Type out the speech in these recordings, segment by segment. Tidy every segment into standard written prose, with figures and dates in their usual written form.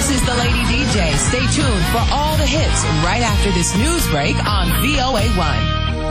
This is the Lady DJ. Stay tuned for all the hits right after this news break on VOA1.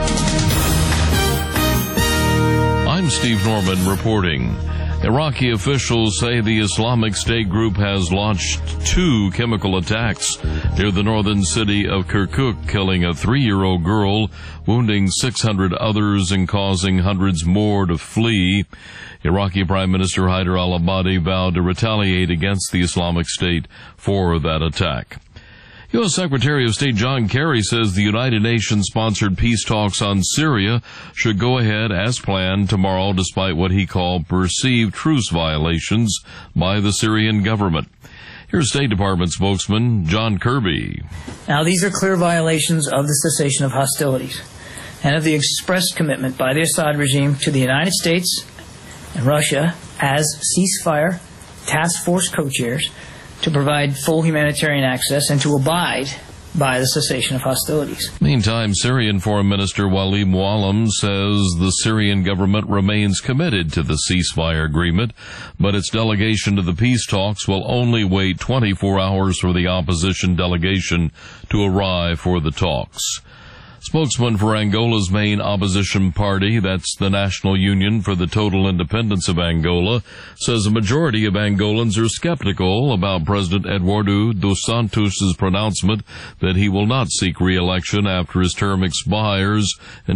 I'm Steve Norman reporting. Iraqi officials say the Islamic State group has launched 2 chemical attacks near the northern city of Kirkuk, killing a 3-year-old girl, wounding 600 others, and causing hundreds more to flee. Iraqi Prime Minister Haider al-Abadi vowed to retaliate against the Islamic State for that attack. U.S. Secretary of State John Kerry says the United Nations-sponsored peace talks on Syria should go ahead as planned tomorrow, despite what he called perceived truce violations by the Syrian government. Here's State Department spokesman John Kirby. Now, these are clear violations of the cessation of hostilities and of the expressed commitment by the Assad regime to the United States and Russia as ceasefire task force co-chairs to provide full humanitarian access and to abide by the cessation of hostilities. Meantime, Syrian Foreign Minister Wali Muallim says the Syrian government remains committed to the ceasefire agreement, but its delegation to the peace talks will only wait 24 hours for the opposition delegation to arrive for the talks. Spokesman for Angola's main opposition party, that's the National Union for the Total Independence of Angola, says a majority of Angolans are skeptical about President Eduardo dos Santos' pronouncement that he will not seek re-election after his term expires in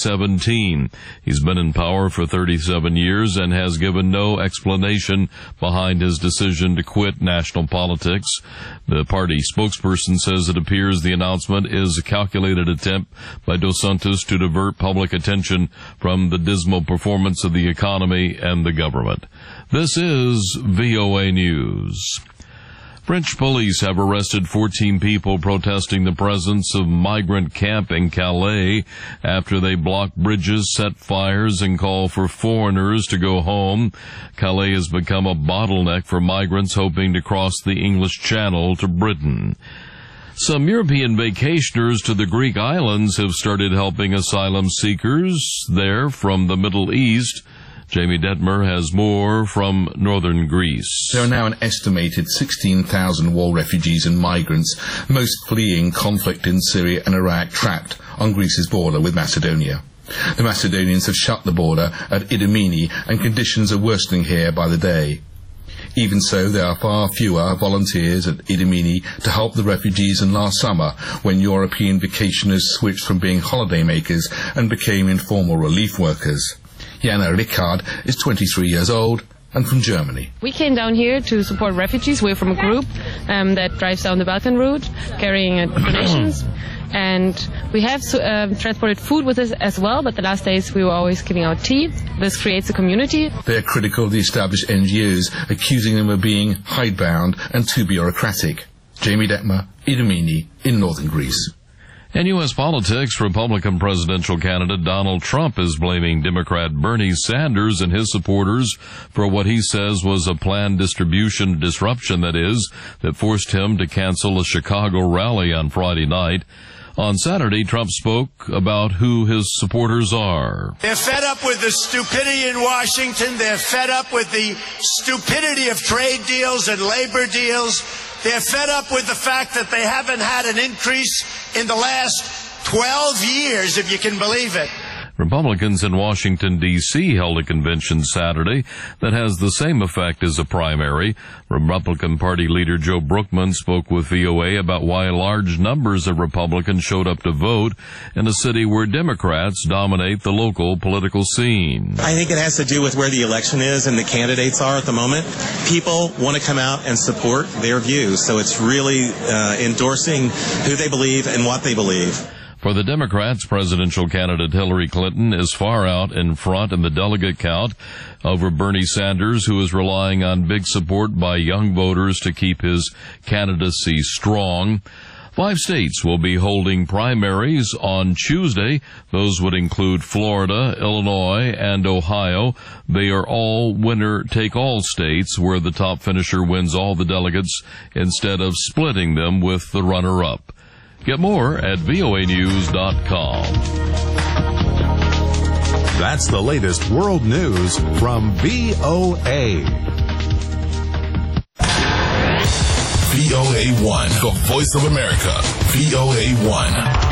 2017. He's been in power for 37 years and has given no explanation behind his decision to quit national politics. The party spokesperson says it appears the announcement is a calculated attempt by Dos Santos to divert public attention from the dismal performance of the economy and the government. This is VOA News. French police have arrested 14 people protesting the presence of migrant camp in Calais after they blocked bridges, set fires, and called for foreigners to go home. Calais has become a bottleneck for migrants hoping to cross the English Channel to Britain. Some European vacationers to the Greek islands have started helping asylum seekers there from the Middle East. Jamie Detmer has more from northern Greece. There are now an estimated 16,000 war refugees and migrants, most fleeing conflict in Syria and Iraq, trapped on Greece's border with Macedonia. The Macedonians have shut the border at Idomeni, and conditions are worsening here by the day. Even so, there are far fewer volunteers at Idomeni to help the refugees than last summer, when European vacationers switched from being holidaymakers and became informal relief workers. Jana Rickard is 23 years old and from Germany. We came down here to support refugees. We're from a group that drives down the Balkan route, carrying donations. And we have transported food with us as well, but the last days we were always giving out tea. This creates a community. They are critical of the established NGOs, accusing them of being hidebound and too bureaucratic. Jamie Detmer, Idomeni, in northern Greece. In U.S. politics, Republican presidential candidate Donald Trump is blaming Democrat Bernie Sanders and his supporters for what he says was a planned distribution disruption, that forced him to cancel a Chicago rally on Friday night. On Saturday, Trump spoke about who his supporters are. They're fed up with the stupidity in Washington. They're fed up with the stupidity of trade deals and labor deals. They're fed up with the fact that they haven't had an increase in the last 12 years, if you can believe it. Republicans in Washington, D.C. held a convention Saturday that has the same effect as a primary. Republican Party leader Joe Brookman spoke with VOA about why large numbers of Republicans showed up to vote in a city where Democrats dominate the local political scene. I think it has to do with where the election is and the candidates are at the moment. People want to come out and support their views, so it's really endorsing who they believe and what they believe. For the Democrats, presidential candidate Hillary Clinton is far out in front in the delegate count over Bernie Sanders, who is relying on big support by young voters to keep his candidacy strong. 5 states will be holding primaries on Tuesday. Those would include Florida, Illinois, and Ohio. They are all winner-take-all states where the top finisher wins all the delegates instead of splitting them with the runner-up. Get more at voanews.com. That's the latest world news from VOA. VOA1, the voice of America, VOA1.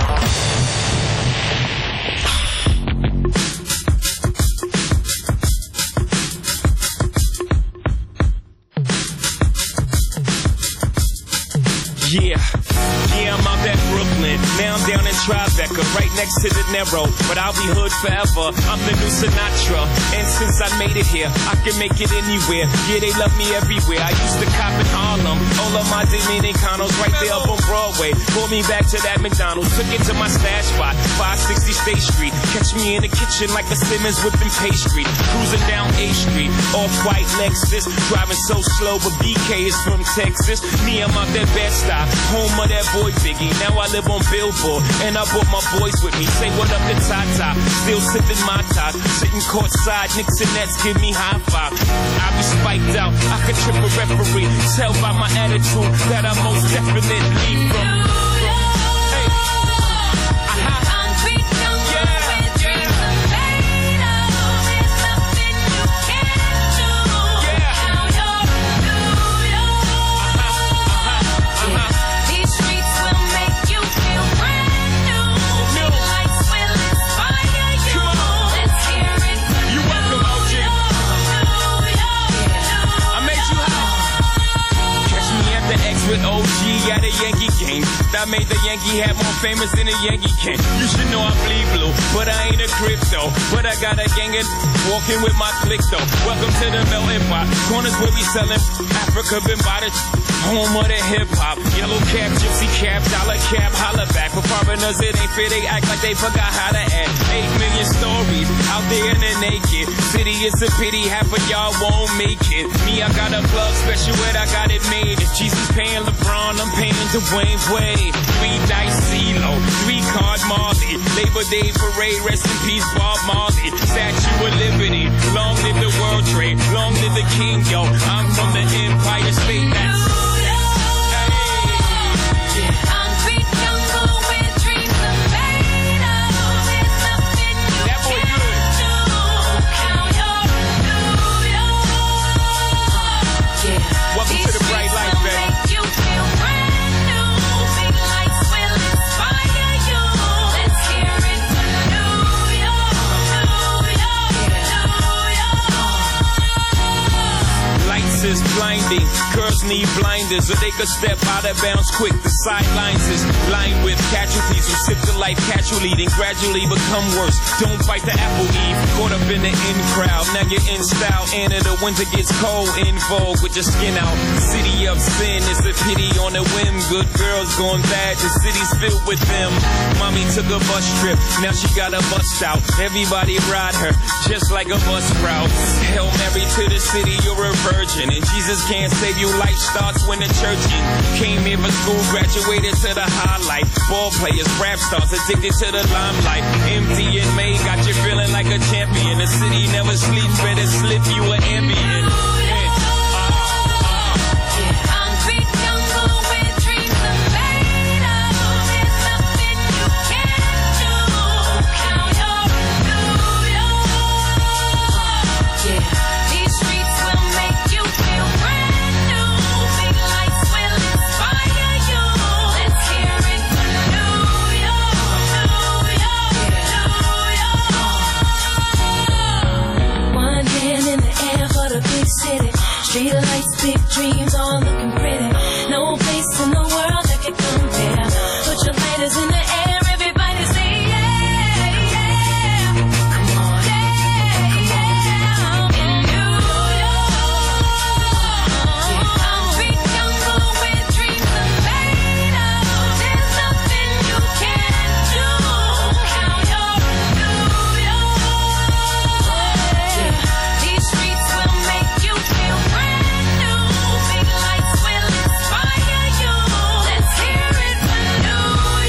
Yeah, I'm out at Brooklyn. Now I'm down in Tribeca, right next to the Narrow. But I'll be hood forever. I'm the new Sinatra. And since I made it here, I can make it anywhere. Yeah, they love me everywhere. I used to cop in Harlem. All of my Dominicanos right there up on Broadway. Pulled me back to that McDonald's. Took it to my stash spot, 560 State Street. Catch me in the kitchen like a Simmons whipping pastry. Cruising down A Street, off-white Lexus. Driving so slow, but BK is from Texas. Me, I'm out that Bed-Stuy, home of that boy Biggie. Now I live on Billboard, and I brought my boys with me. Say what up to Tata, still sipping my top. Sitting courtside, Knicks and Nets give me high five. I be spiked out, I could trip a referee. Tell by my attitude that I most definitely from. With OG at a Yankee game. That made the Yankee hat more famous than a Yankee can. You should know I bleed blue, but I ain't a crypto. But I got a gang of walking with my click though. Welcome to the melting pot. Corners where we selling Africa been by the home of the hip hop. Yellow cap, gypsy cap, dollar cap, holla back. For foreigners it ain't fair, they act like they forgot how to act. 8 million stories out there in the naked city. It's a pity half of y'all won't make it. Me, I got a plug special and I got it made. If Jesus paying LeBron, I'm paying Dwayne Wade. 3 dice CeeLo, 3 card Marley. Labor Day parade, rest in peace Bob Marley. Statue of Liberty, long live the World Trade, long live the King, yo. I'm from the Empire State, that's blinding. Girls need blinders so they could step out of bounds quick. The sidelines is lined with casualties who sip the life casually, then gradually become worse. Don't bite the apple eve. Caught up in the in crowd. Now you're in style. And in the winter gets cold. In vogue with your skin out. City of sin is a pity on a whim. Good girls going bad. The city's filled with them. Mommy took a bus trip. Now she got a bust out. Everybody ride her just like a bus route. Hail Mary to the city. You're a virgin. And Jesus can't save you. Life starts when the church in. Came here for school, graduated to the highlight. Ball players, rap stars, addicted to the limelight. Empty and May got you feeling like a champion. The city never sleeps, better slip you an ambient. Street lights, big dreams, all looking pretty. No place in the world that can compare. Put your lighters in the air, everybody say yeah, yeah. Come on, yeah, come on. In New York, I'm free, young, glowing with dreams are made of. There's nothing you can't do. Count your New York. These streets will make you feel brand new. Big lights will inspire you. Let's hear it for New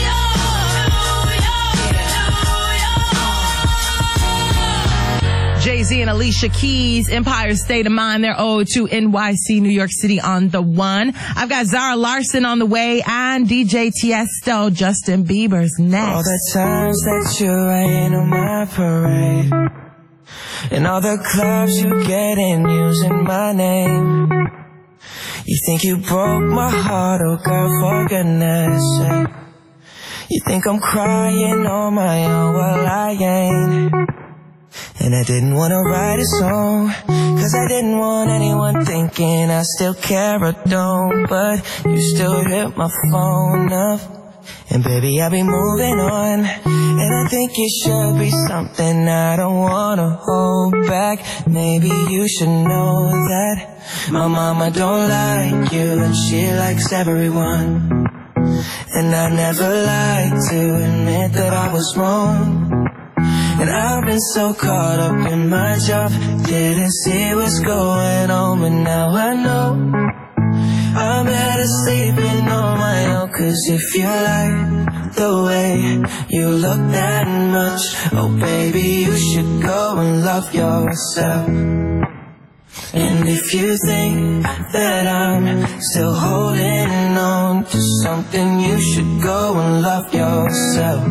York, New York. Jay-Z and Alicia Keys, Empire State of Mind, their ode to NYC, New York City on the one. I've got Zara Larsson on the way and DJ Tiesto, Justin Bieber's next. All the times that you rain on my parade, and all the clubs you get in using my name. You think you broke my heart, oh girl, for goodness sake. You think I'm crying on my own, well I ain't. And I didn't wanna write a song, cause I didn't want anyone thinking I still care or don't. But you still hit my phone up, and baby I'll be moving on. And I think it should be something I don't wanna hold back. Maybe you should know that my mama don't like you, and she likes everyone. And I never like to admit that I was wrong. And I've been so caught up in my job, didn't see what's going on. But now I know I'm better sleeping on my own. Cause if you like the way you look that much, oh baby, you should go and love yourself. And if you think that I'm still holding on to something, you should go and love yourself.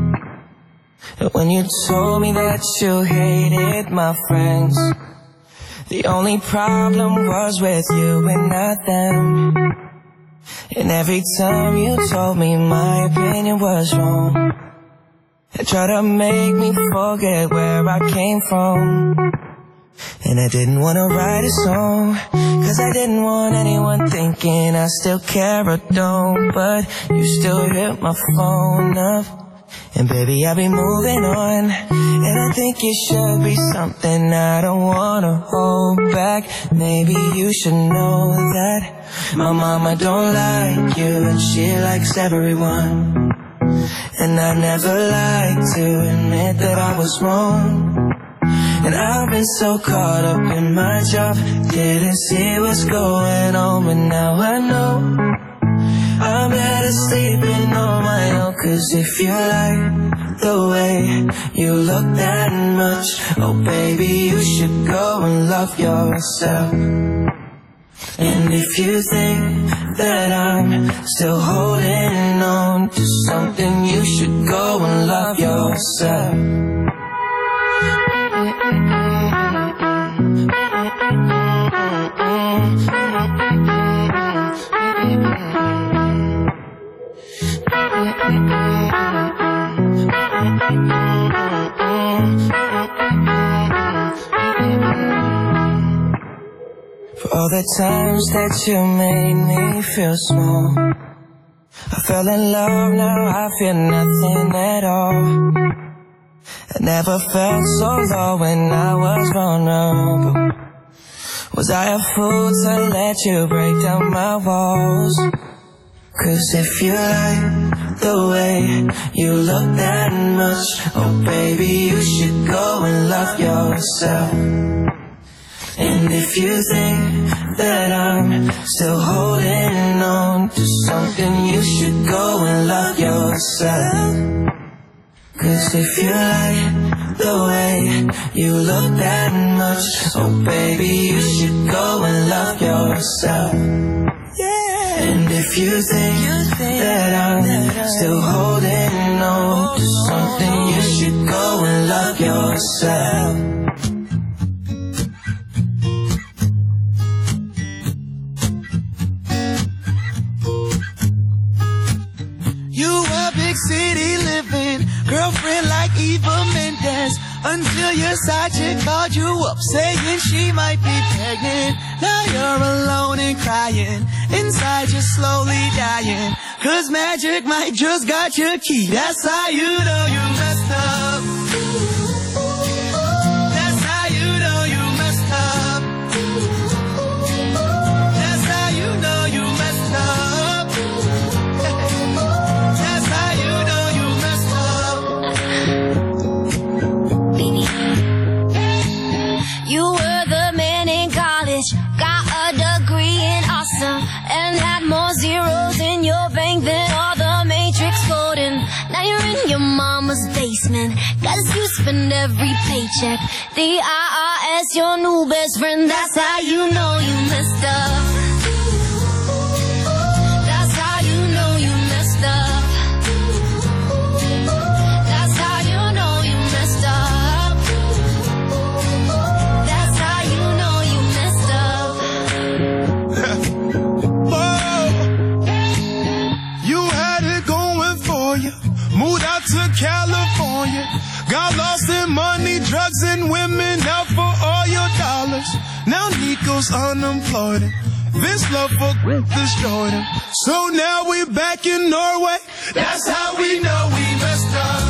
When you told me that you hated my friends, the only problem was with you and not them. And every time you told me my opinion was wrong, you tried to make me forget where I came from. And I didn't wanna write a song, cause I didn't want anyone thinking I still care or don't. But you still hit my phone up, and baby I'll be moving on. And I think it should be something I don't wanna hold back. Maybe you should know that my mama don't like you, and she likes everyone. And I never like to admit that I was wrong. And I've been so caught up in my job, didn't see what's going on. But now I know I'm better sleeping on my own. Cause if you like the way you look that much, oh baby, you should go and love yourself. And if you think that I'm still holding on to something, you should go and love yourself. For all the times that you made me feel small, I fell in love, now I feel nothing at all. I never felt so low when I was vulnerable. Was I a fool to let you break down my walls? Cause if you like the way you look that much, oh baby, you should go and love yourself. And if you think that I'm still holding on to something, you should go and love yourself. Cause if you like the way you look that much, oh baby, you should go and love yourself. And if you think that I'm still holding on to something, you should go and love yourself. You a big city living girlfriend like Eva Mendes, until your side chick called you up saying she might be pregnant. Now you're alone and crying, inside you're slowly dying, cause magic might just got your key. That's how you know you messed up. That's how you know you messed up. That's how you know you messed up. That's how you know you messed up. Baby, you were the man in college, got a degree in awesome, and had more zeros in your bank than all the Matrix coding. Now you're in your mama's basement, cause you spend every paycheck. The IRS, your new best friend. That's how you know you messed up. That's how you know you messed up. That's how you know you messed up. That's how you know you messed up. goes unemployed. This love for destroyed him. So now we're back in Norway. That's how we know we messed up.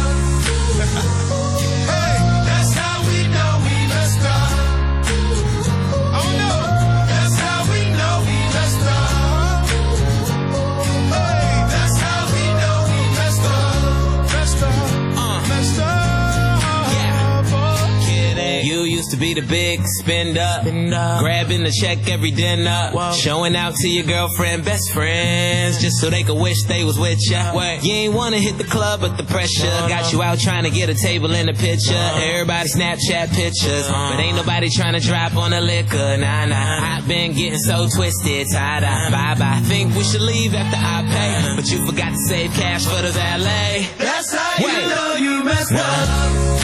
Hey, that's how we know we messed up. Oh no, that's how we know we messed up. Hey, that's how we know we messed up. Messed up, messed up. You used to be the big spender, grabbing the check every dinner, showing out to your girlfriend, best friends, just so they could wish they was with ya. You ain't wanna hit the club, but the pressure got you out trying to get a table in the picture. Everybody Snapchat pictures, but ain't nobody trying to drop on the liquor. Nah, I've been getting so twisted, tie-dye, bye-bye. Think we should leave after I pay, but you forgot to save cash for the valet. That's how you know you messed up.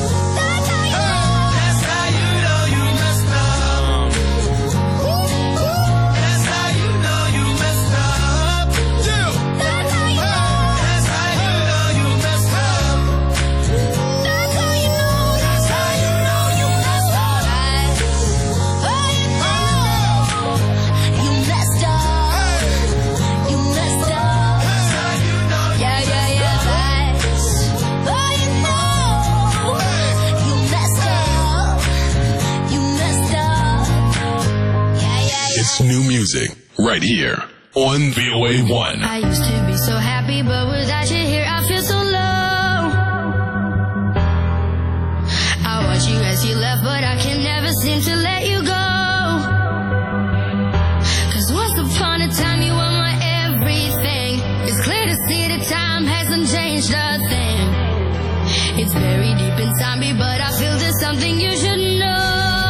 New music right here on VOA1. I used to be so happy, but without you here, I feel so low. I watch you as you left, but I can never seem to let you go. 'Cause once upon a time, you were my everything. It's clear to see that time hasn't changed a thing. It's very deep inside me, but I feel there's something you should know.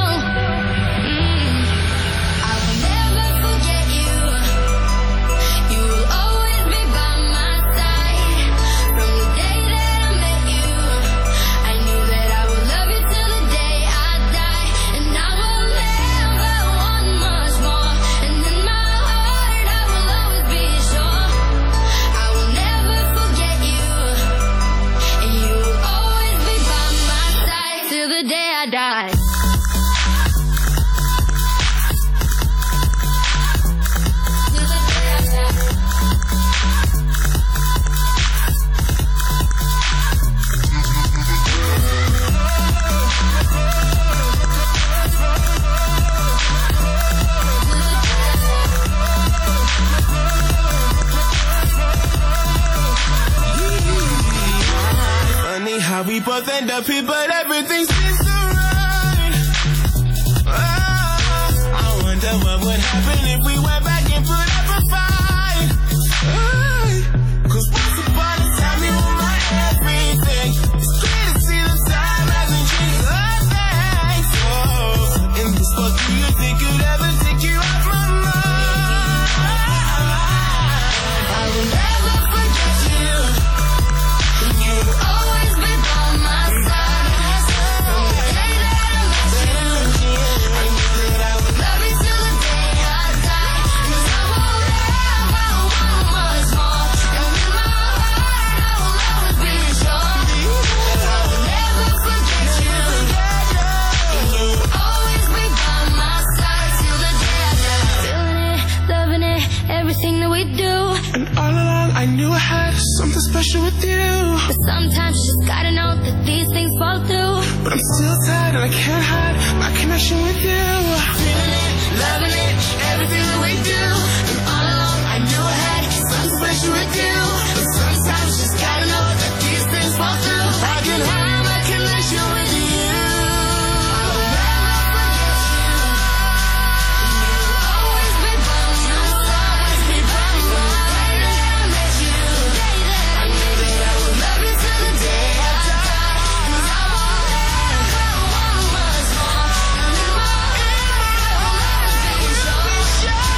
How we both end up here, but everything seems so right. I wonder what would happen if we went back and put up a fight. 'Cause once upon a time you were my everything. It's clear to see the time hasn't changed a thing. So, in this book, do you think you'd ever take you off my mind? I will never forget you. You'll always be by my side. From the day that I met you, I knew that I would love you till the day I die. 'Cause I won't ever want much more. And in my heart, I will always be sure. I will never forget you. And you'll always be by my side till the day I die. Feeling it, loving it, everything that we do. And all along I knew I had something special with you. But sometimes you just gotta know that these things fall through. But I'm still tired and I can't hide my connection with you. Feeling it, loving it, everything that we do. And all along I knew I had something special with you. But sometimes you just gotta know that these things fall through. I can hide my connection with you. I will never forget you. You'll always be by my side. Always be by my side. The day that I met you, I knew that I would love you till the day I die. 'Cause I won't ever want much more. And in my heart, I will always be sure.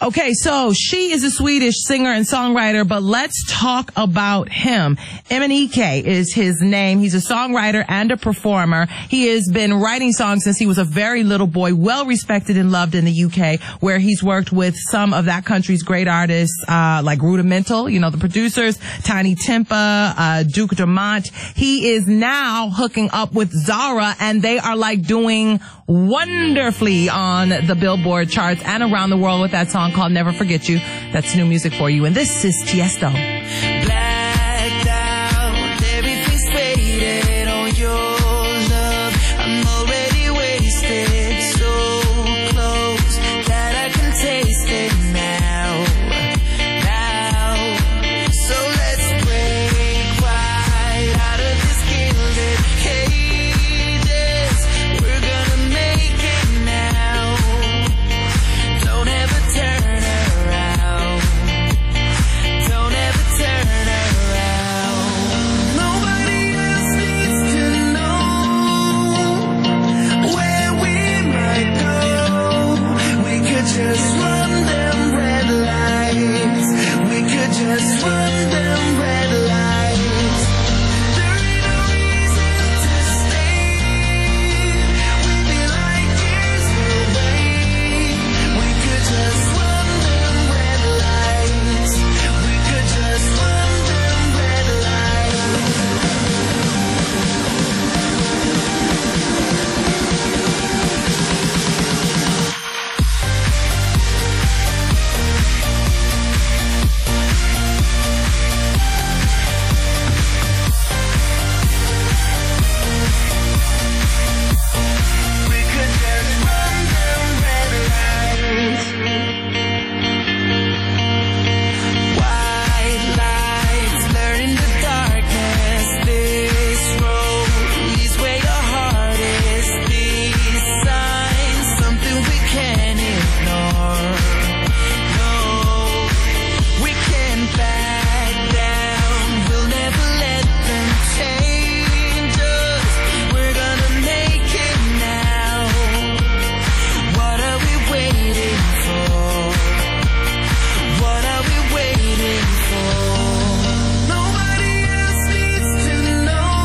Okay, so she is a Swedish singer and songwriter, but let's talk about him. Emenike is his name. He's a songwriter and a performer. He has been writing songs since he was a very little boy, well respected and loved in the UK, where he's worked with some of that country's great artists, like Rudimental, you know, the producers, Tiny Tempa, Duke Dumont. He is now hooking up with Zara, and they are like doing wonderfully on the Billboard charts and around the world with that song called Never Forget You. That's new music for you. And this is Tiesto. Blacked out, everything's faded on your love. I'm already wasted, so close that I can taste it now. So let's break right out of this gilded cages. We're gonna make it now. Don't ever turn around. Don't ever turn around. Nobody else needs to know where we might go. We could just run them red lights. We could just run them red lights. There ain't no reason to stay. We'd be like years away. We could just run them red lights. We could just run them red lights. We could just run them red lights. White lights learning the darkness. This road leads where your heart is. These signs, something we can't ignore. No, we can't back down. We'll never let them change us. We're gonna make it now. What are we waiting for? What are we waiting for? Nobody else needs to know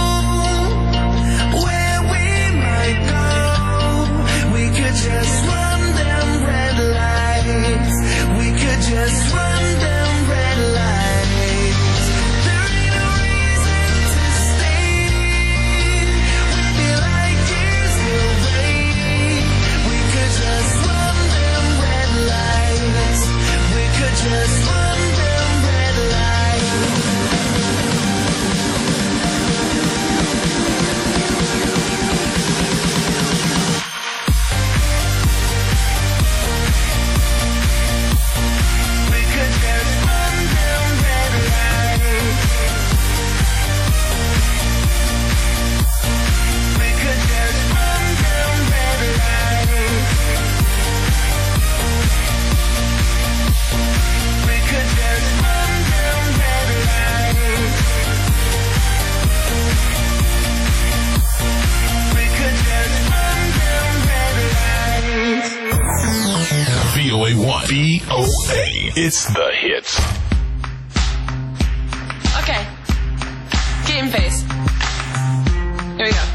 where we might go. We could just run them red lights. We could just run them red lights. There ain't no reason to stay. We'd be like years away. We could just run them red lights. We could just run them red lights. We could just run them red lights. We could just run them red lights. We could just run them red lights. We could just run them red lights. VOA 1. VOA. It's the hits. Okay. Game face. Here we go.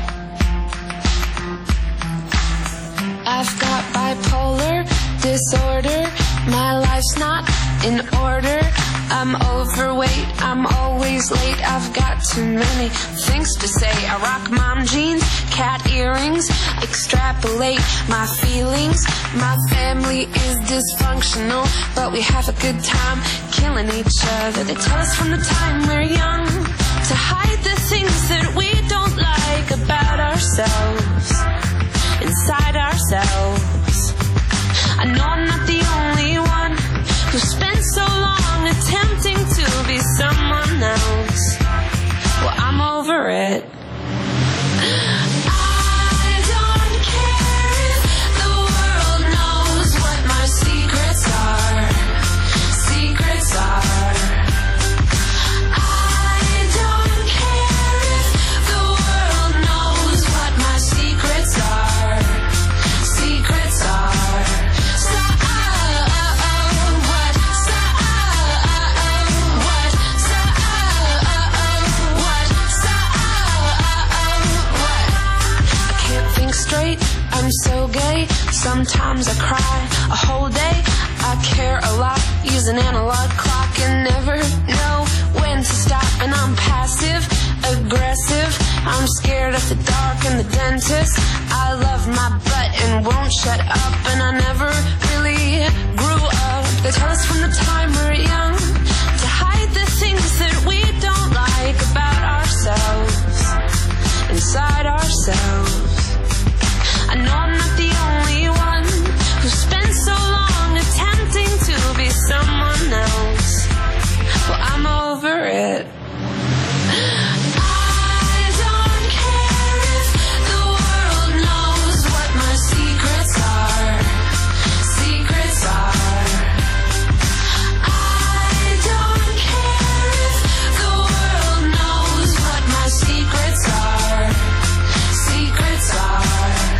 I've got bipolar disorder. My life's not in order. I'm overweight. I'm always late. I've got too many things to say. I rock mom jeans, cat earrings. Extrapolate my feelings. My family is dysfunctional, but we have a good time killing each other. They tell us from the time we're young to hide the things that we don't like about ourselves, inside ourselves. I know I'm not the only one who spent so long attempting to be someone else. Well, I'm over it. I don't care if the world knows what my secrets are. Secrets are. I don't care if the world knows what my secrets are. sometimes I cry a whole day. I care a lot, use an analog clock and never know when to stop. And I'm passive, aggressive, I'm scared of the dark and the dentist. I love my butt and won't shut up, and I never really grew up. They tell us from the time we're young to hide the things that we don't like about ourselves, inside ourselves. I know I'm not the only one who spent so long attempting to be someone else. Well, I'm over it. I don't care if the world knows what my secrets are. Secrets are. I don't care if the world knows what my secrets are. Secrets are.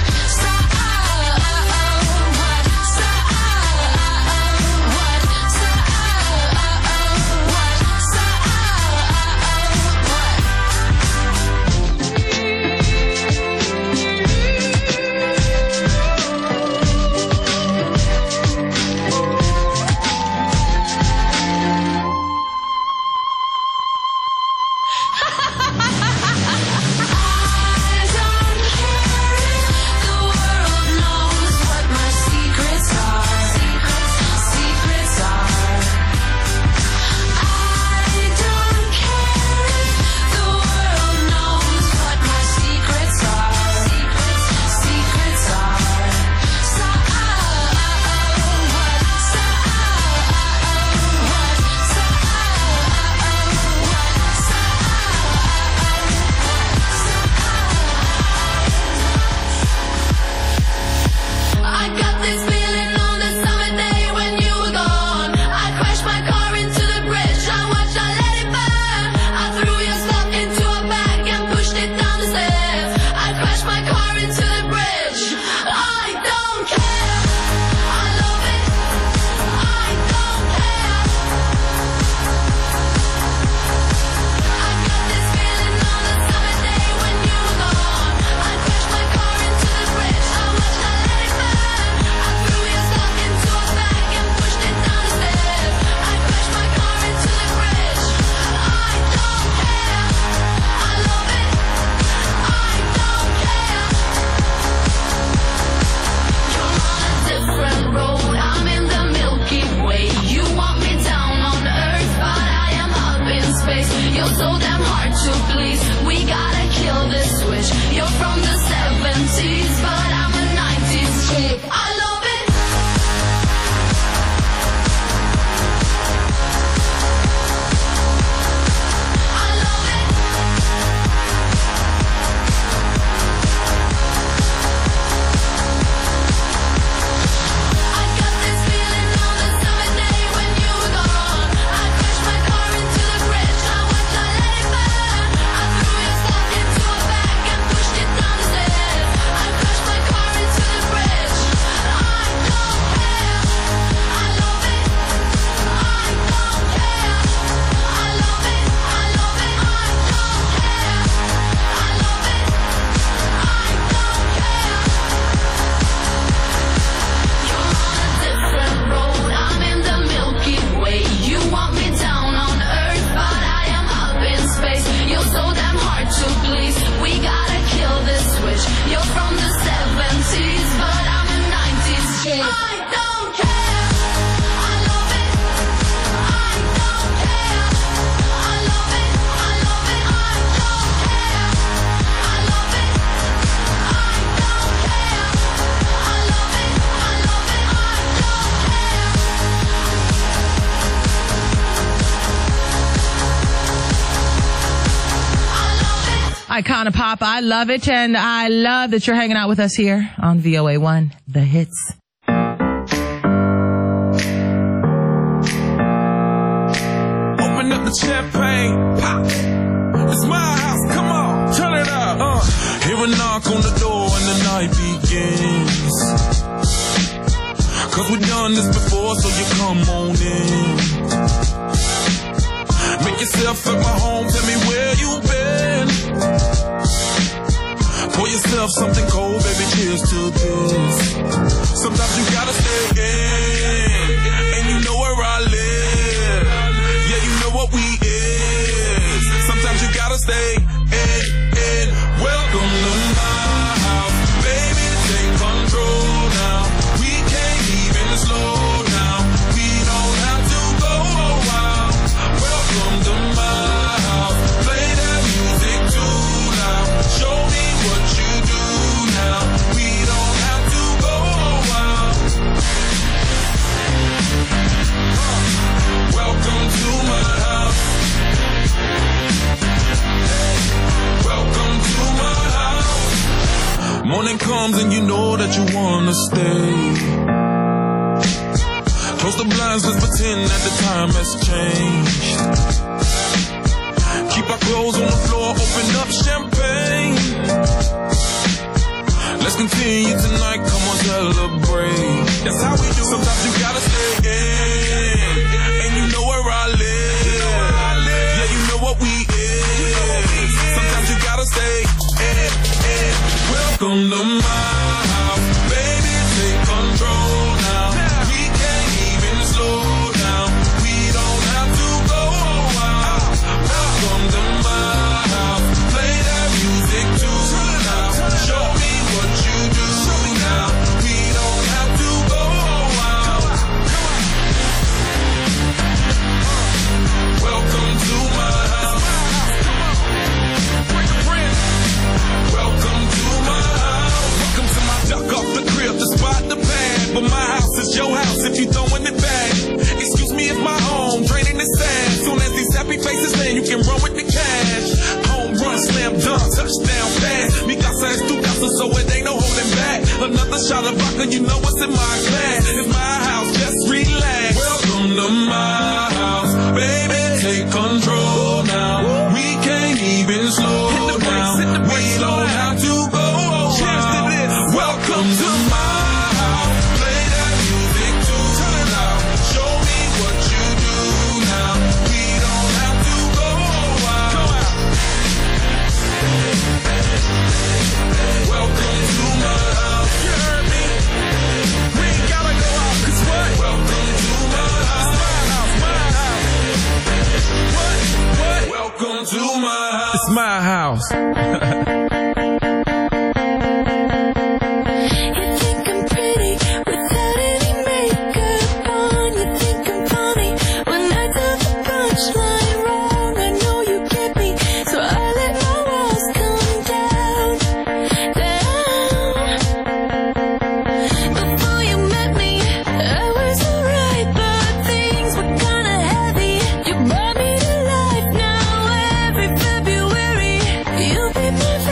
Icona Pop, I love it, and I love that you're hanging out with us here on VOA1, The Hits. Open up the champagne, pop. It's my house, come on, turn it up. Hear a knock on the door and the night begins. 'Cause we've done this before, so you come on in. Make yourself at my home, tell me where you been. Pour yourself something cold, baby, cheers to this. So Sometimes you gotta stay in, and you know where I live. Yeah, you know what we is. Sometimes you gotta stay in. Welcome to my house, baby, take control now. We can't even slow down. We don't have to go a while. Welcome to my house, play that music too loud. Show me what you do now. We don't have to go a while. Welcome to my house. Welcome to my house. Morning comes and you know that you wanna stay. Close the blinds, let's pretend that the time has changed. Keep our clothes on the floor, open up champagne. Let's continue tonight, come on, celebrate. That's how we do. Sometimes you gotta stay in, and you know where I live. Yeah, you know what we is. Sometimes you gotta stay in. Welcome to my house, baby, take control now. We can't even slow down. We don't have to go a while. Welcome to my house, play that music too loud. Show me what you do now. We don't have to go a while. Welcome to my house. Welcome to my house. Welcome to my duck off the crib, the spot, the pad. But my house is your house if you throwing it back. Excuse me if my home draining the sand. Soon as these happy faces land, you can run with the cash. Home run, slam dunk, touchdown pass. Mi casa es tu casa, so it ain't no holding back. Another shot of vodka, you know what's in my glass. It's my house, just relax. Welcome to my house, baby, take control now. We can't even slow down. We don't have to go a while. Welcome to my house, play that music too loud. Show me what you do now. We don't have to go a while. Welcome to my house. You heard me? We ain't gotta go out, 'cause what? Welcome to my house. My house. What? Welcome to my house. It's my house. You brought me to life now every February. You'll be my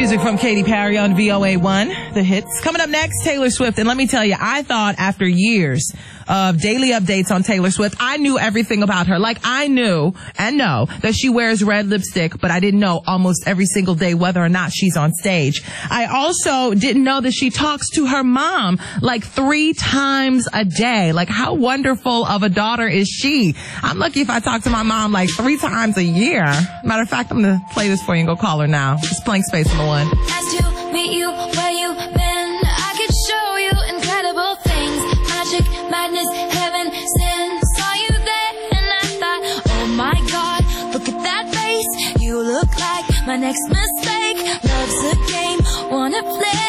Music from Katy Perry on VOA1, the hits. Coming up next, Taylor Swift. And let me tell you, I thought after years of daily updates on Taylor Swift, I knew everything about her. Like, I knew and know that she wears red lipstick, but I didn't know almost every single day whether or not she's on stage. I also didn't know that she talks to her mom like 3 times a day. Like, how wonderful of a daughter is she? I'm lucky if I talk to my mom like 3 times a year. Matter of fact, I'm going to play this for you and go call her now. It's Blank Space on the one. Nice to meet you where you been. I could show you incredible things. Magic, madness, heaven, sin. Saw you there and I thought, oh my God, look at that face. You look like my next mistake. Love's a game, wanna play.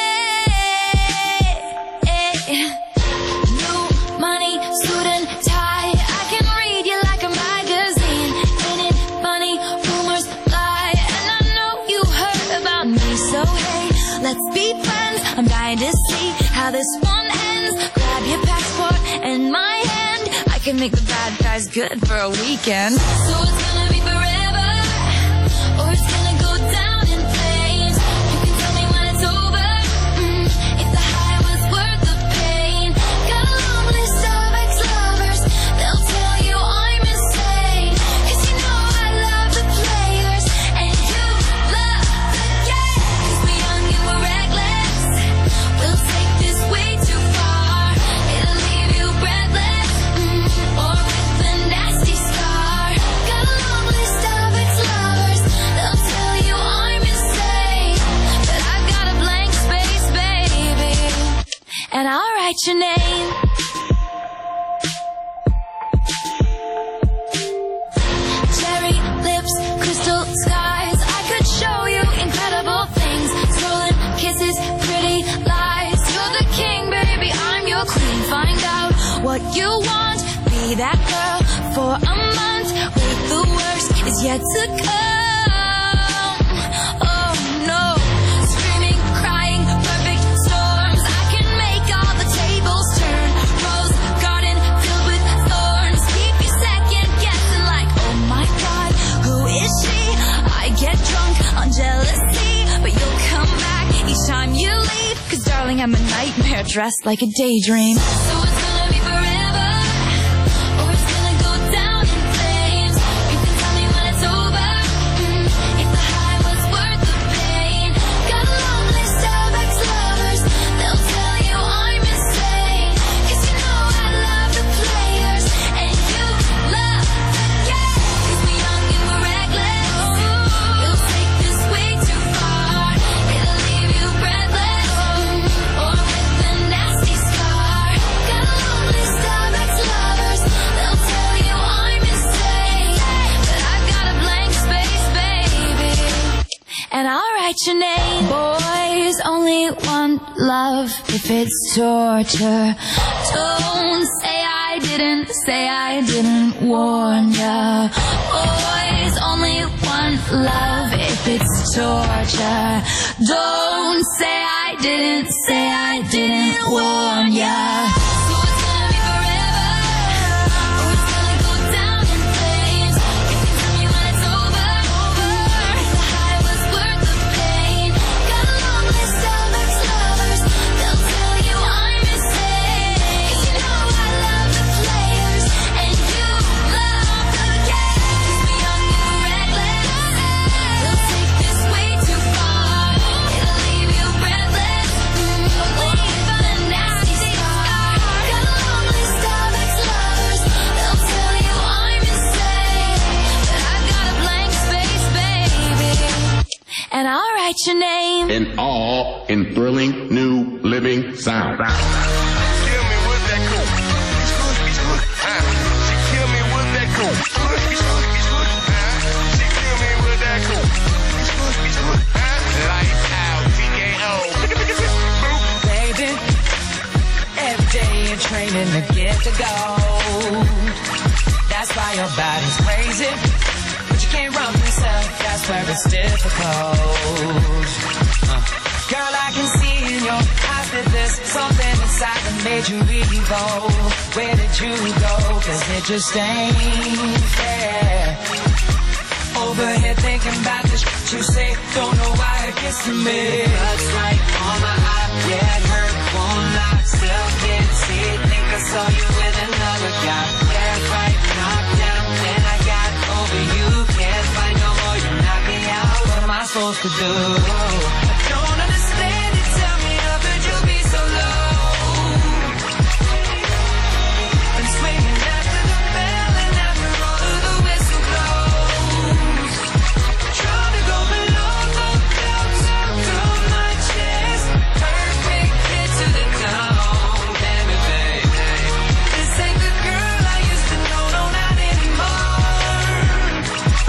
New money, suit and tie. I can read you like a magazine. Ain't it funny? Rumors lie. And I know you heard about me. So hey, let's be friends. I'm dying to see how this one ends. Grab your passport and my hand. I can make the bad guys good for a weekend. So it's gonna be forever, or it's gonna go down in flames. You can tell me when it's over, if the high was worth the pain. Got a long list of ex-lovers, they'll tell you I'm insane. 'Cause you know I love the players, and you love the game. 'Cause we're young and we're reckless, we'll take this way too far. It'll leave you breathless, or with a nasty scar. Got a long list of ex-lovers, they'll tell you I'm insane. But I've got a blank space, baby, and I'll write your name. Cherry lips, crystal skies. I could show you incredible things. Stolen kisses, pretty lies. You're the king, baby, I'm your queen. Find out what you want. Be that girl for a month. Wait, the worst is yet to come. Oh no. Screaming, crying, perfect storms. I can make all the tables turn. Rose garden filled with thorns. Keep you second guessing like, oh my God, who is she? I get drunk on jealousy, but you'll come back each time you leave. 'Cause darling, I'm a nightmare dressed like a daydream. So it's gonna be forever, or it's gonna go down in flames. You can tell me when it's over, if the high was worth the pain. Got a long list of ex-lovers, they'll tell you I'm insane. 'Cause you know I love the players, and you love the game. 'Cause we're young and we're reckless, we'll take this way too far. It'll leave you breathless, or with a nasty scar. Got a long list of ex-lovers, they'll tell you I'm insane. But I've got a blank space, baby, and I'll write your name. Boys only want love if it's torture. Don't say I didn't warn ya. Boys only want love if it's torture. Don't say I didn't warn ya. So it's gonna be forever, or it's gonna go down in flames. You can tell me when it's over, if the high was worth the pain. Got a long list of ex-lovers, they'll tell you I'm insane. 'Cause you know I love the players, and you love the game. 'Cause we're young and we're reckless, we'll take this way too far. It'll leave you breathless, or with a nasty scar. Got a long list of ex-lovers, they'll tell you I'm insane. But I've got a blank space, baby, and I'll write your name. In all in thrilling new living sound. Baby, every day you're training to get the gold. That's why your body's crazy, but you can't run yourself. That's where it's difficult. Girl, I can see in your eyes that there's something inside that made you evil. Where did you go? 'Cause it just ain't fair. Over here thinking about the shit you say. Don't know why it gets to me. Blood's right on my eye. Yeah, it hurt, won't lie. Still can't see it. Think I saw you with another guy. Yeah, right, knocked down. Then I got over you. Can't fight no more. You knock me out. What am I supposed to do? I don't understand it. Tell me, how could you be so low? Been swinging after the bell and after all of the whistle blows. Trying to go below the belt through my chest. Perfect hit to the dome. Damn it, baby. This ain't the girl I used to know. No, not anymore.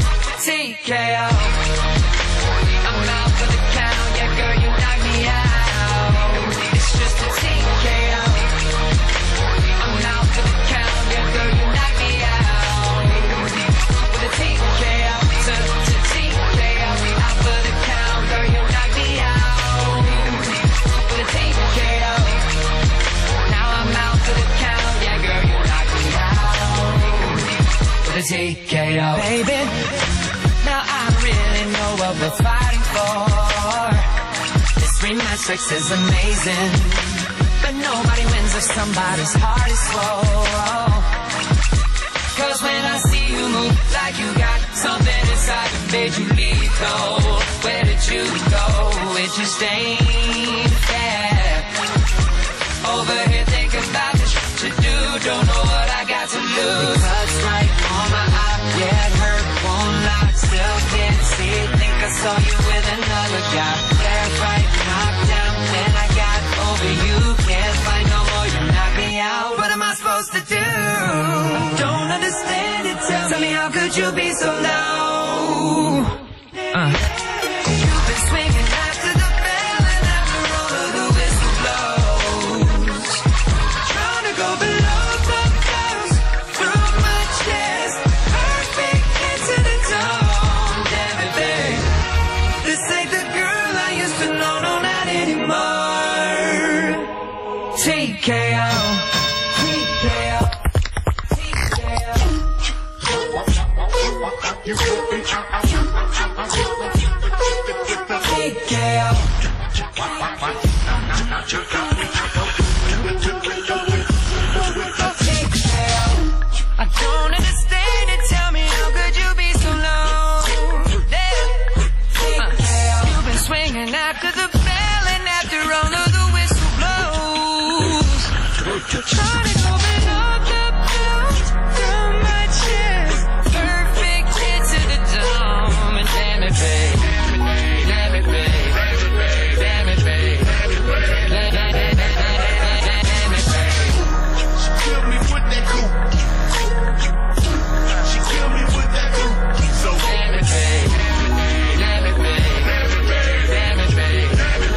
TKO. I'm out for the count. Yeah, girl, you knock me out. It's just a TKO. I'm out for the count. Yeah, girl, you knock me out. With a TKO. To TKO. Out for the count. Girl, you knock me out. With a TKO. Now I'm out for the count. Yeah, girl, you knock me out. With a TKO. Baby, now I really know what we're fighting for. This rematch fix is amazing, but nobody wins if somebody's heart is slow. Cause when I see you move like you got something inside that made you lethal, where did you go? It just ain't fair. Over here thinking about the shit you do, don't know what I got to lose. Blood's right on my eye, yeah, it hurt, won't lie. Still can't see it, think I saw you with another guy. Yeah, right, knocked down, then I got over you. Can't fight no more, you knock me out. What am I supposed to do? Don't understand it, tell me how could you be so low? You've been swinging after the bell and after all of the whistle blows. Trying to go below the belt through my chest. Perfect hit to the dome. Damn it, babe. This ain't the girl I used to know. No, not anymore. TKO. TKO. I don't understand it. Tell me, how could you be so low? You've been swinging after the bell and after all of the whistle blows. Trying to go below the belt through my chest. Perfect hit to the dome. And damn it, babe. Damn it, babe. Damn it, babe. Damn it, babe. She killed me with that coupe. She killed me with that coupe. So damn it, babe. Damn it, babe. Damn it, babe.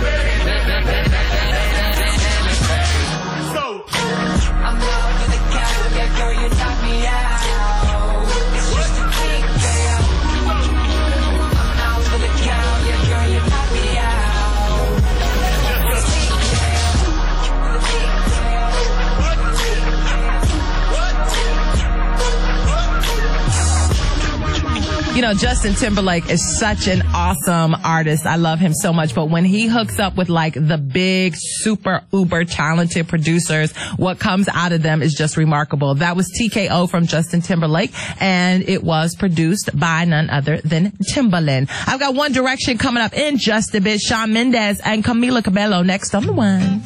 So I'm out for the count, yeah, girl, you knock me out. It's just a TKO. I'm out for the count, yeah, girl, you knock me out. It's You know, Justin Timberlake is such an awesome artist. I love him so much. But when he hooks up with like the big, super, uber talented producers, what comes out of them is just remarkable. That was TKO from Justin Timberlake, and it was produced by none other than Timbaland. I've got One Direction coming up in just a bit. Shawn Mendes and Camila Cabello next on The One.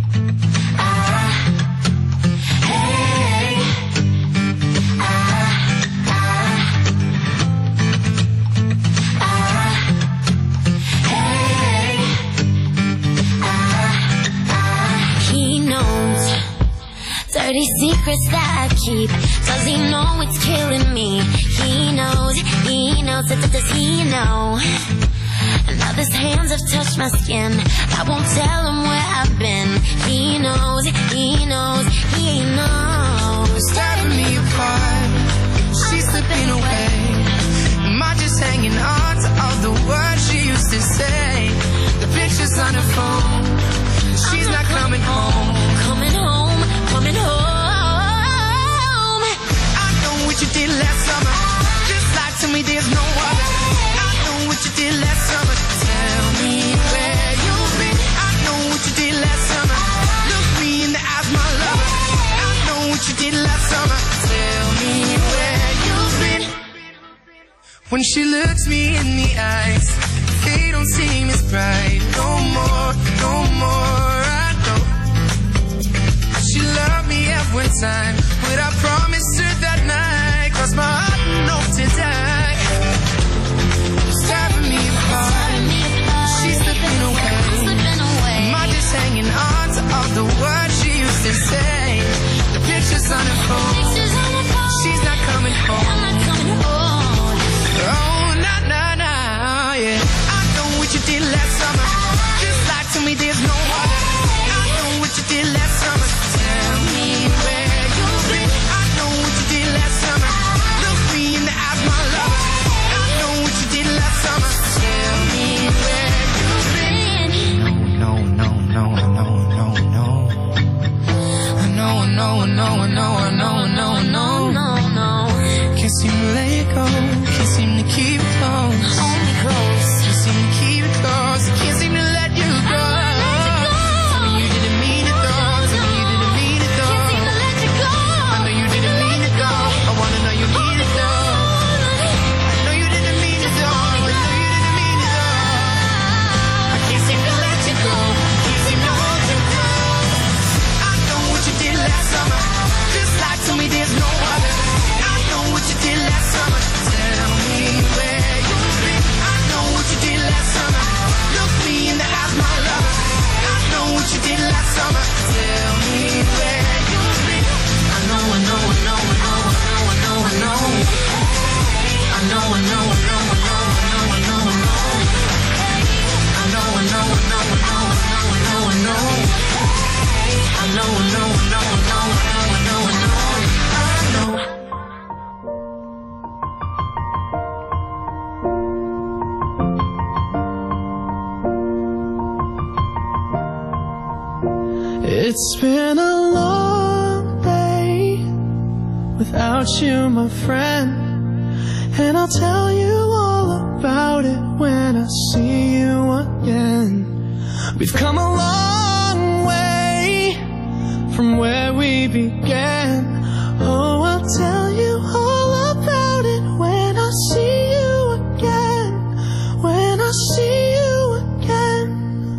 He knows dirty secrets that I keep. Does he know it's killing me? He knows, does he know? Now his hands have touched my skin. I won't tell him where I've been. He knows, he knows. Tearing me apart, she's slipping away. Am I just hanging on to all the words she used to say? The pictures on her phone, she's not coming home. Coming home, coming home. I know what you did last summer. Just lie to me, there's no other. When she looks me in the eyes, they don't seem as bright. No more, no more, I know. She loved me every time, but I promised her that night. Cross my heart and hope to die. Stabbing me apart, she's slipping away. Am I just hanging on to all the words she used to say? The pictures on her phone, she's not coming home. Oh, nah, nah, nah, yeah. I know what you did last summer. Just lie to me, there's no other. I know what you did last summer. Tell me where you've been. I know what you did last summer. Look me in the eyes, my lover. I know what you did last summer. Tell me where you've been. No, no, no, no, no, no. I know, I know, I know, I know, I know, I know, I know, no, no. Can't seem to let it go. Can't seem to keep it close. Hold me close. Can't seem to keep it close. Can't seem to let you go. Tell me you didn't mean it though. Tell me you didn't mean it though. Can't seem to let you go. I know you didn't mean it though. I wanna know you mean it though. I know you didn't mean it though. I know you didn't mean it though. I can't seem to let you go. Can't seem to hold you close. I know what you did last summer. Just lie to me, there's no other. I know what you did last summer. Tell me where you've been. I know what you did last summer. Look me in the eyes, my lover. I know what you did last summer. Tell me where you've been. I know, I know, I know, I know, I know, I know, I know. I know, I know, I know, I know, I know, I know, I know. I know, I know, I know, I know, I know, I know, I know. I know, I know, I know, I know, I know, I know, I know. It's been a long day without you, my friend, and I'll tell you all about it when I see you again. We've come a long way from where we began. Oh, I'll tell you all about it when I see you again. When I see you again.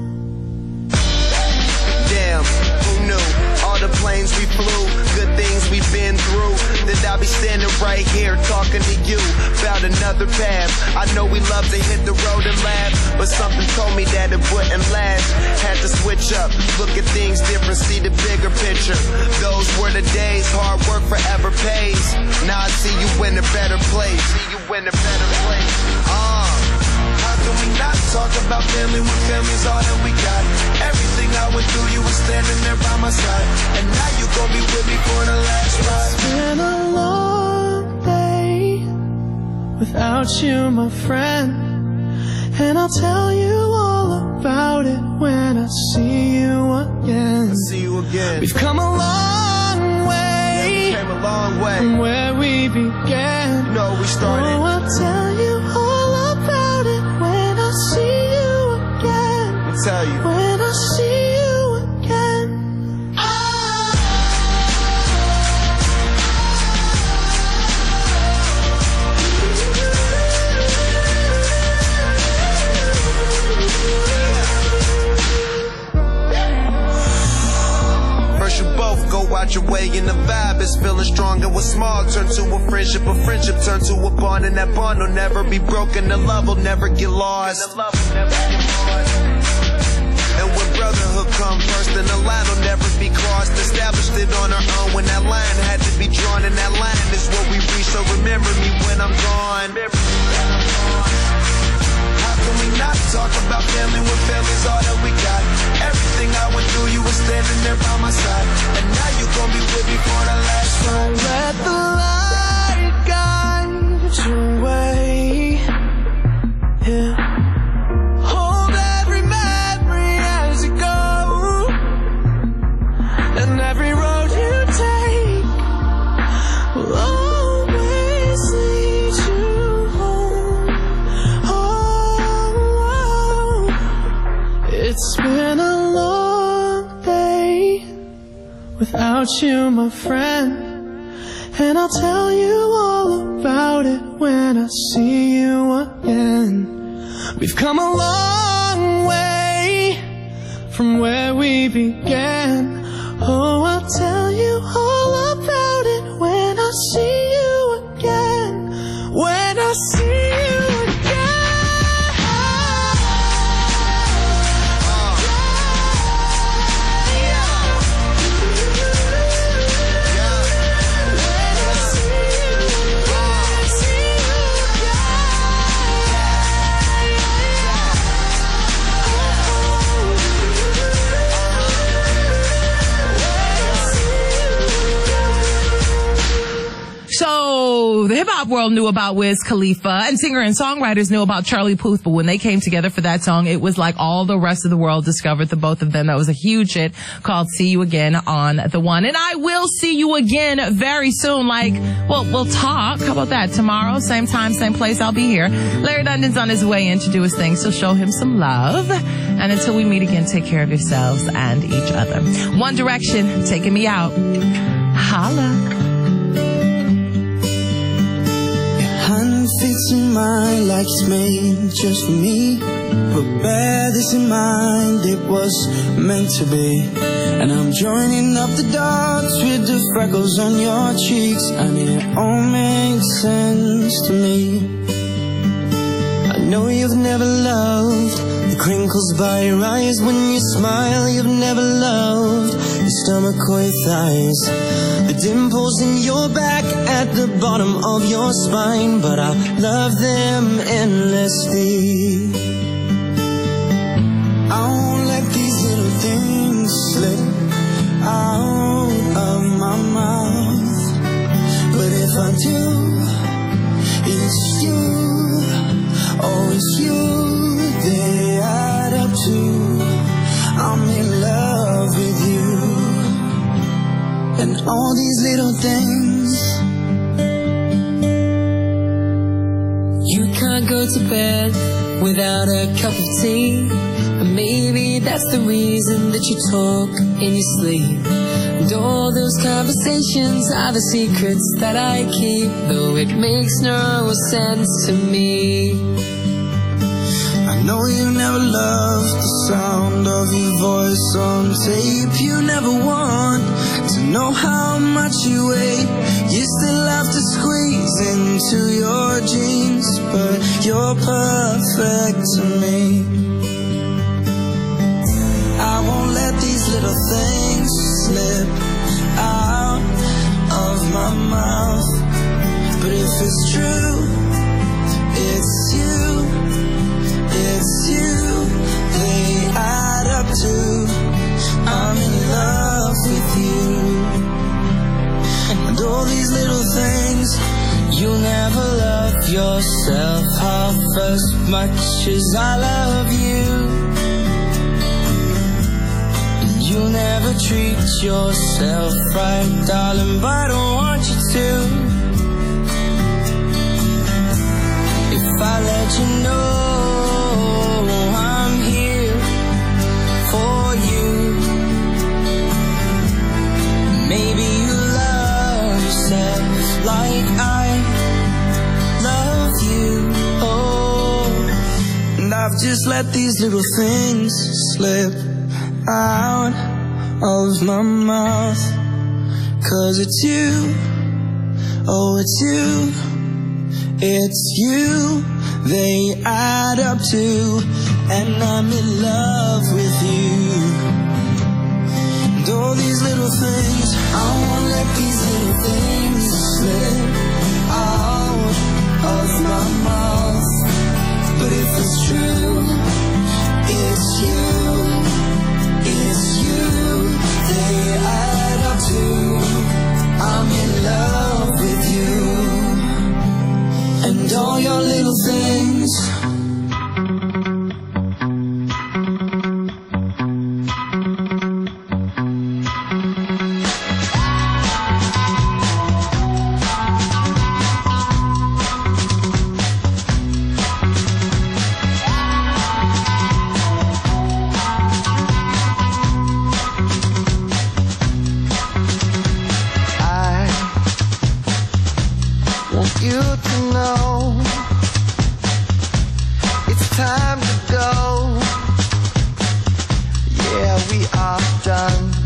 Damn, who knew? All the planes we flew, good things we've been through. That I'll be standing right here talking to you about another path. I know we love to hit the road and laugh, but something told me that it wouldn't last. Had to switch up, look at things different, see the bigger picture. Those were the days, hard work forever pays. Now I see you in a better place. See you in a better place. How can we not talk about family when family's all that we got? Everything I went through, you were standing there by my side, and now you gon' be with me for the last ride. It's been a long day without you, my friend, and I'll tell you all about it when I see you again. I'll see you again. We've come a long way, came a long way from where we began. You know we started. Oh, I'll tell you all about it when I see you again. I'll tell you. When I see you again. First you both go out your way and the vibe is feeling strong, and what's small turn to a friendship turn to a bond, and that bond will never be broken, the love will never get lost. And when brotherhood comes first, then the line will never be crossed. Established it on our own when that line had to be drawn, and that line is what we reach, so remember me when I'm gone. How can we not talk about family when family's all that we got? Everything I went through, you were standing there by my side, and now you gon' be with me for the last ride. Let the light guide your way. Yeah. Hold every memory as you go, and every road you take will always lead you home. Oh, it's been a long day without you, my friend, and I'll tell you all about it when I see you We've come a long way from where we began. Oh, I'll tell you all about it when I see you again. When I see you The hip-hop world knew about Wiz Khalifa, and singer and songwriters knew about Charlie Puth, but when they came together for that song, it was like all the rest of the world discovered the both of them. That was a huge hit called See You Again on The One. And I will see you again very soon. We'll talk. How about that? Tomorrow, same time, same place, I'll be here. Larry London's on his way in to do his thing, so show him some love. And until we meet again, take care of yourselves and each other. One Direction, taking me out. Holla. Hand fits in mine like it's made just for me. But bear this in mind, it was meant to be. And I'm joining up the dots with the freckles on your cheeks, and it all makes sense to me. I know you've never loved the crinkles by your eyes when you smile. You've never loved your stomach or your thighs, the dimples in your back at the bottom of your spine, but I love them endlessly. I won't let these little things slip out of my mouth, but if I do, it's you, oh it's you, they add up to I'm in love with you. And all these little things. You can't go to bed without a cup of tea, and maybe that's the reason that you talk in your sleep. And all those conversations are the secrets that I keep, though it makes no sense to me. I know you never loved the sound of your voice on tape. You never want to know how much you weigh. You still have to squeeze into your jeans, but you're perfect to me. I won't let these little things slip out of my mouth, but if it's true, it's you, it's you, they add up to I'm in love with you. And all these little things, you'll never love yourself half as much as I love you. And you'll never treat yourself right, darling, but I don't want you to. If I let you know I'm here for you, maybe you love yourself like I love you. Oh, and I've just let these little things slip out of my mouth, 'cause it's you, oh it's you, it's you, they add up to, and I'm in love with you. And all these little things, I won't let these little things slip out of my mouth, but if it's true, it's you, it's you, they add up to I'm in love with you. And all your little things, you to know it's time to go. Yeah, we are done.